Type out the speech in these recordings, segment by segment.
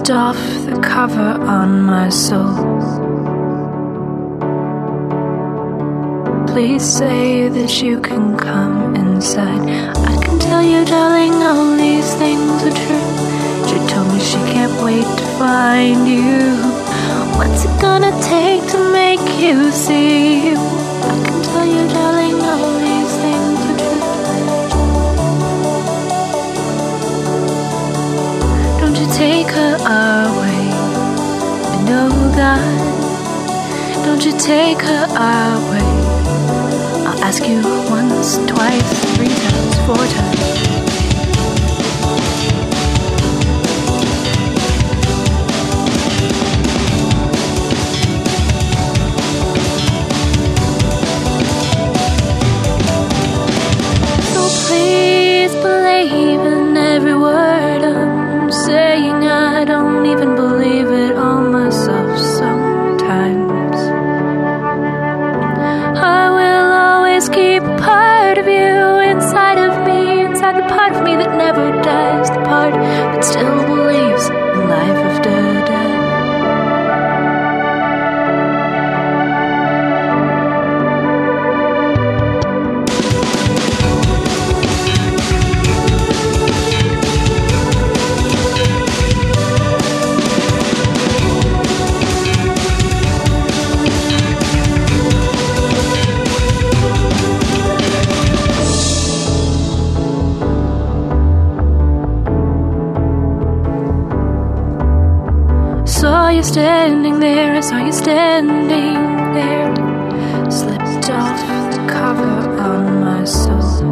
slipped off the cover on my soul. Please say that you can come inside. I can tell you, darling, all these things are true. She told me she can't wait to find you. What's it gonna take to make you see you? I can tell you, darling, all these things are true. Don't you take her away. No, God, don't you take her away. I'll ask you once, twice, 3 times, 4 times. Please believe in every word I'm saying. I don't even believe it all myself sometimes. I will always keep a part of you inside of me, inside the part of me that never dies, the part that still believes in life after death. Saw you standing there, I saw you standing there. Slipped off the cover on my soul.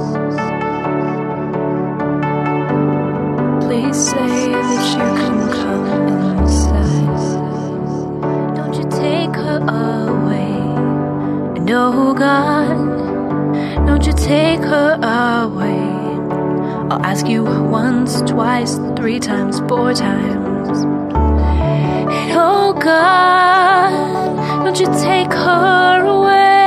Please say that you can come inside. Don't you take her away. No, God, don't you take her away. I'll ask you once, twice, 3 times, 4 times. Oh God, don't you take her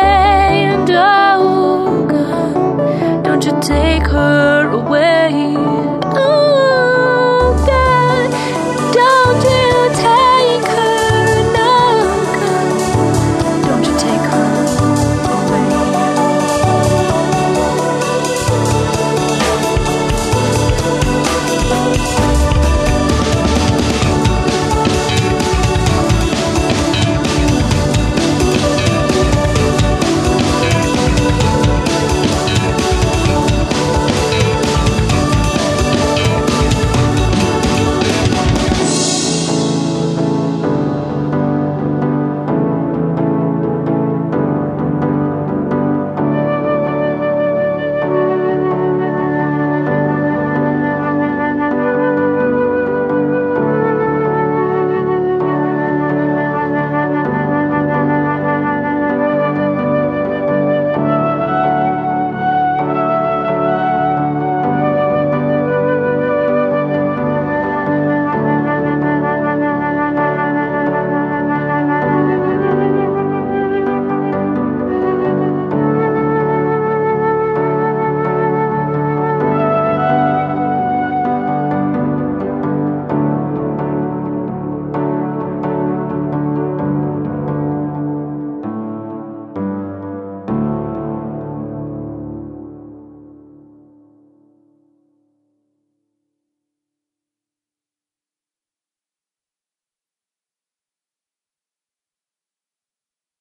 away. And oh God, don't you take her away.